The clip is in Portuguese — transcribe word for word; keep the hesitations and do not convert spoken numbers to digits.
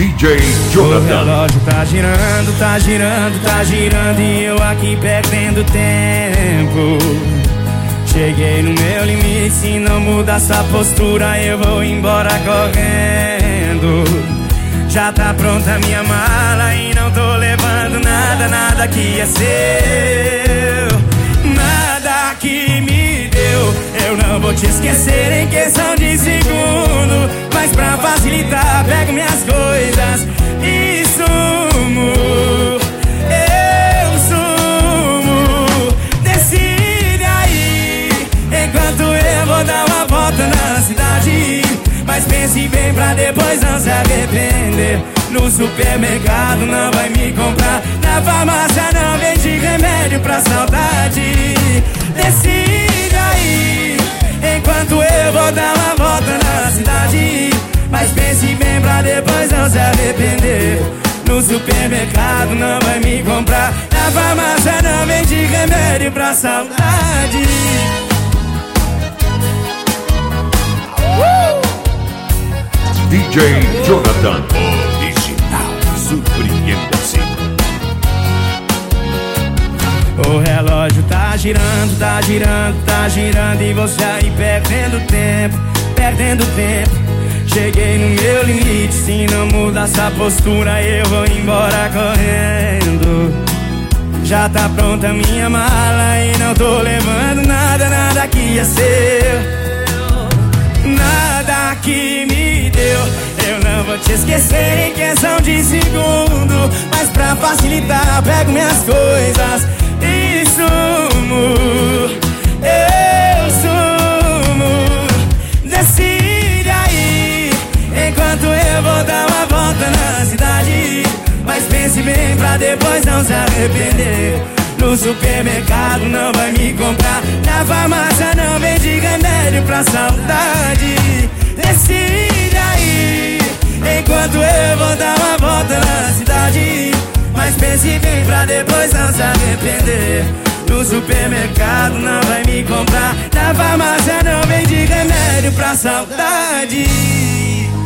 D J Jonathan. O relógio tá girando, tá girando, tá girando e eu aqui perdendo tempo. Cheguei no meu limite, se não mudar essa postura eu vou embora correndo. Já tá pronta minha mala e não tô levando nada, nada que é seu, nada que me deu. Eu não vou te esquecer em questão de segundo, mas pra facilitar pego minhas coisas e sumo. Eu sumo. Decide aí, enquanto eu vou dar uma volta na cidade. Mas pense bem pra depois não se arrepender. No supermercado não vai me comprar, na farmácia não vende remédio pra saudade. Decide aí, enquanto eu vou dar uma volta na cidade. Mas pense bem pra depois não se arrepender. No supermercado não vai me comprar, na farmácia não vende remédio pra saudade. D J Jonathan. Original, surpreenda-se. O relógio tá girando, tá girando, tá girando e você aí perdendo tempo, perdendo tempo. Cheguei no meu limite, se não mudar essa postura eu vou embora correndo. Já tá pronta minha mala e não tô levando nada, nada que é seu, nada que me deu. Eu não vou te esquecer em questão de segundo, mas pra facilitar pego minhas coisas e sumo. Eu sumo. Decide aí, enquanto eu vou dar uma volta na cidade. Mas pense bem pra depois não se arrepender. No supermercado não vai me comprar, na farmácia não vende remédio pra saudade. Decide aí, enquanto eu vou dar uma volta na cidade. Mas pense bem pra depois não se arrepender. No supermercado não vai me comprar, na farmácia não vende remédio pra saudade.